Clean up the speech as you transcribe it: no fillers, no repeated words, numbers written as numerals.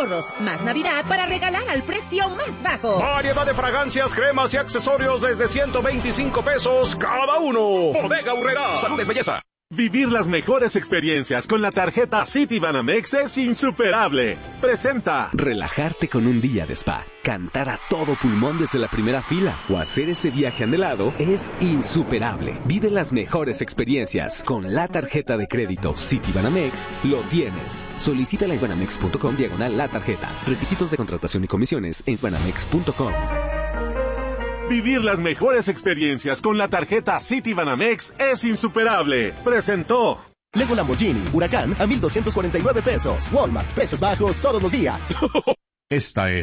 ahorros. Más Navidad para regalar al precio más bajo. Variedad de fragancias, cremas y accesorios desde 125 pesos cada uno. Bodega Aurrerá. Salud es belleza. Vivir las mejores experiencias con la tarjeta Citibanamex es insuperable. Presenta relajarte con un día de spa, cantar a todo pulmón desde la primera fila o hacer ese viaje anhelado es insuperable. Vive las mejores experiencias con la tarjeta de crédito Citibanamex. Lo tienes. Solicítala en banamex.com/la tarjeta. Requisitos de contratación y comisiones en banamex.com. Vivir las mejores experiencias con la tarjeta Citibanamex es insuperable. Presentó Lego Lamborghini Huracán a 1,249 pesos. Walmart, precios bajos todos los días. Esta es